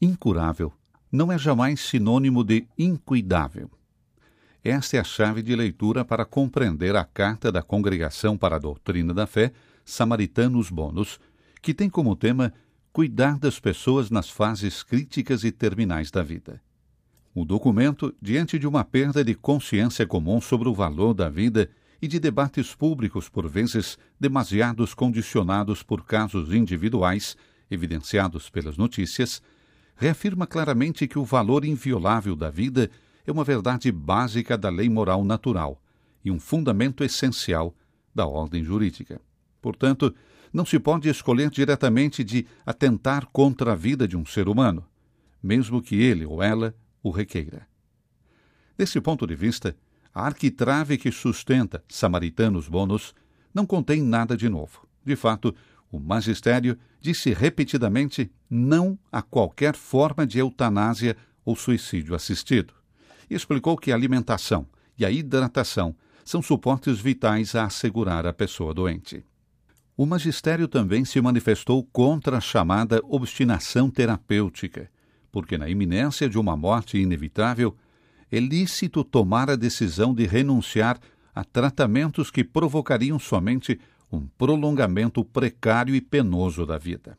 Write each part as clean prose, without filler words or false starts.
Incurável não é jamais sinônimo de incuidável. Esta é a chave de leitura para compreender a carta da Congregação para a Doutrina da Fé, Samaritanos Bônus, que tem como tema cuidar das pessoas nas fases críticas e terminais da vida. O documento, diante de uma perda de consciência comum sobre o valor da vida e de debates públicos, por vezes demasiados condicionados por casos individuais, evidenciados pelas notícias, reafirma claramente que o valor inviolável da vida é uma verdade básica da lei moral natural e um fundamento essencial da ordem jurídica. Portanto, não se pode escolher diretamente de atentar contra a vida de um ser humano, mesmo que ele ou ela o requeira. Desse ponto de vista, a arquitrave que sustenta Samaritanos Bônus não contém nada de novo. De fato, o magistério disse repetidamente não a qualquer forma de eutanásia ou suicídio assistido, e explicou que a alimentação e a hidratação são suportes vitais a assegurar a pessoa doente. O magistério também se manifestou contra a chamada obstinação terapêutica, porque na iminência de uma morte inevitável, é lícito tomar a decisão de renunciar a tratamentos que provocariam somente um prolongamento precário e penoso da vida.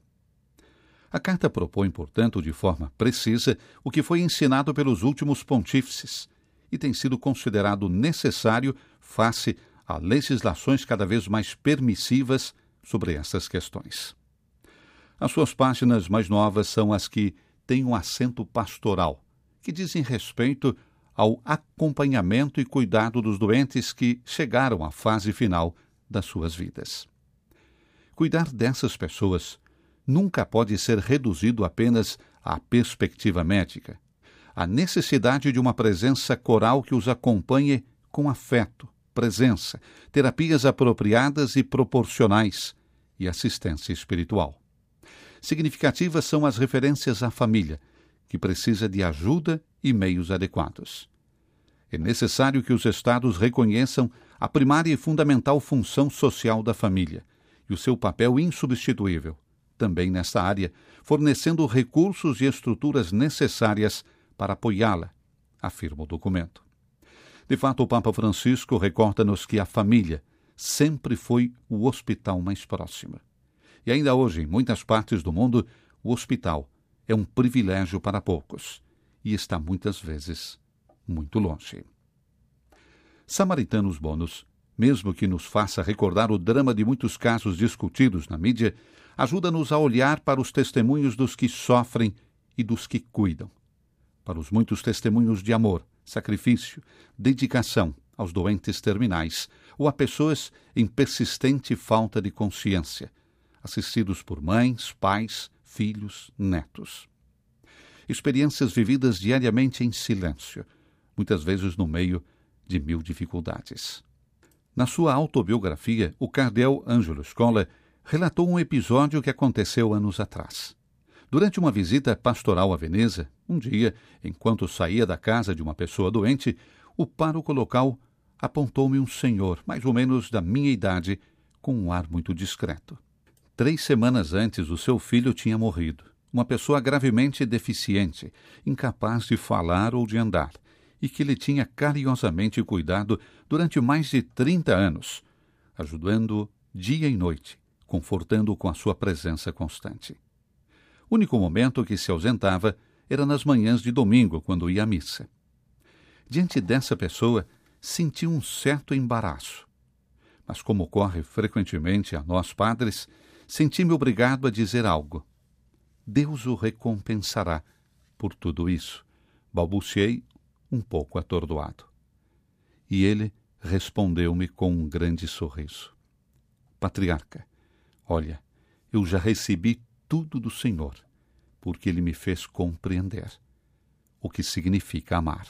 A carta propõe, portanto, de forma precisa o que foi ensinado pelos últimos pontífices e tem sido considerado necessário face a legislações cada vez mais permissivas sobre essas questões. As suas páginas mais novas são as que têm um acento pastoral, que dizem respeito ao acompanhamento e cuidado dos doentes que chegaram à fase final das suas vidas. Cuidar dessas pessoas nunca pode ser reduzido apenas à perspectiva médica. A necessidade de uma presença coral que os acompanhe com afeto, presença, terapias apropriadas e proporcionais e assistência espiritual. Significativas são as referências à família, que precisa de ajuda e meios adequados. É necessário que os Estados reconheçam a primária e fundamental função social da família e o seu papel insubstituível, também nesta área, fornecendo recursos e estruturas necessárias para apoiá-la, afirma o documento. De fato, o Papa Francisco recorda-nos que a família sempre foi o hospital mais próximo. E ainda hoje, em muitas partes do mundo, o hospital é um privilégio para poucos e está muitas vezes muito longe. Samaritanos Bônus, mesmo que nos faça recordar o drama de muitos casos discutidos na mídia, ajuda-nos a olhar para os testemunhos dos que sofrem e dos que cuidam, para os muitos testemunhos de amor, sacrifício, dedicação aos doentes terminais ou a pessoas em persistente falta de consciência, assistidos por mães, pais, filhos, netos. Experiências vividas diariamente em silêncio, muitas vezes no meio de mil dificuldades. Na sua autobiografia, o cardeal Ângelo Scola relatou um episódio que aconteceu anos atrás. Durante uma visita pastoral a Veneza, um dia, enquanto saía da casa de uma pessoa doente, o pároco local apontou-me um senhor, mais ou menos da minha idade, com um ar muito discreto. 3 semanas antes, o seu filho tinha morrido, uma pessoa gravemente deficiente, incapaz de falar ou de andar, e que ele tinha carinhosamente cuidado durante mais de 30 anos, ajudando-o dia e noite, confortando-o com a sua presença constante. O único momento que se ausentava era nas manhãs de domingo, quando ia à missa. Diante dessa pessoa, senti um certo embaraço. Mas, como ocorre frequentemente a nós padres, senti-me obrigado a dizer algo. Deus o recompensará por tudo isso, balbuciei um pouco atordoado. E ele respondeu-me com um grande sorriso. Patriarca, olha, eu já recebi tudo do Senhor, porque ele me fez compreender o que significa amar.